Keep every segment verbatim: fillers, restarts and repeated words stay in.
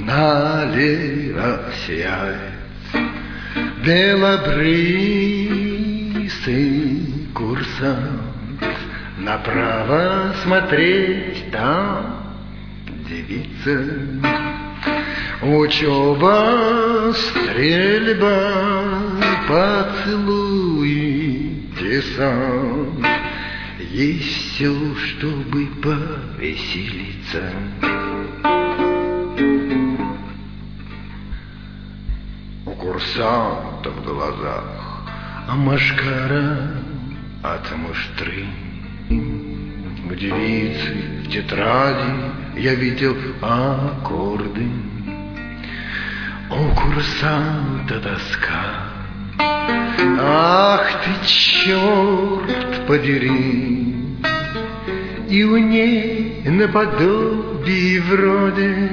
Налево сияет белобрысый курсант, направо смотреть там девица. Учеба, стрельба, поцелуи, десант. Есть все, чтобы повеселиться. У курсанта в глазах а машкара от муштры. У девицы в тетради я видел аккорды. У курсанта тоска. Ах ты, черт подери! И у ней наподобие вроде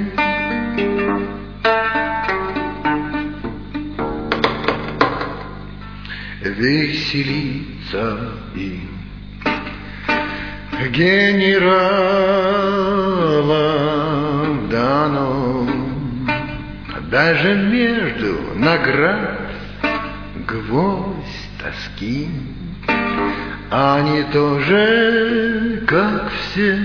веселиться им. Генералам дано даже между наград гвоздь тоски. Они тоже, как все,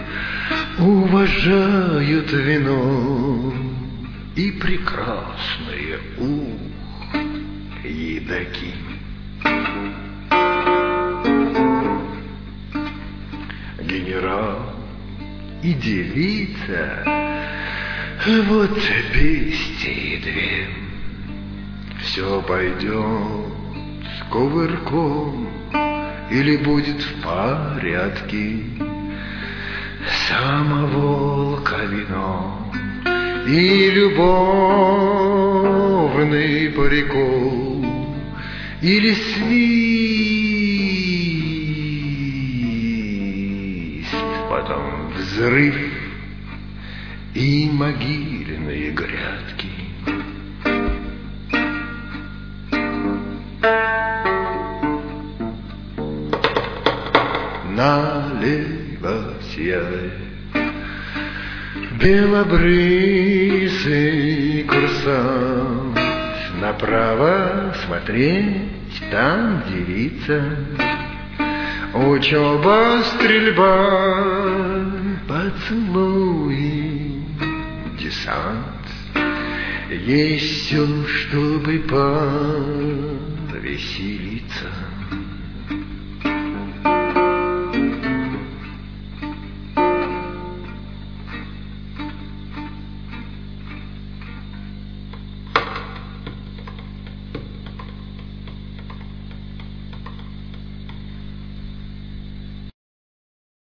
уважают вино и прекрасные ух едоки. Генерал и девица, вот пести две. Все пойдет с кувырком или будет в порядке. Самоволка вино и любовный прикол или свист, потом взрыв и могильные грядки. Налево сияет белобрысый курсант, направо смотреть там девица. Учеба, стрельба, поцелуи, десант. Есть все, чтобы повеселиться.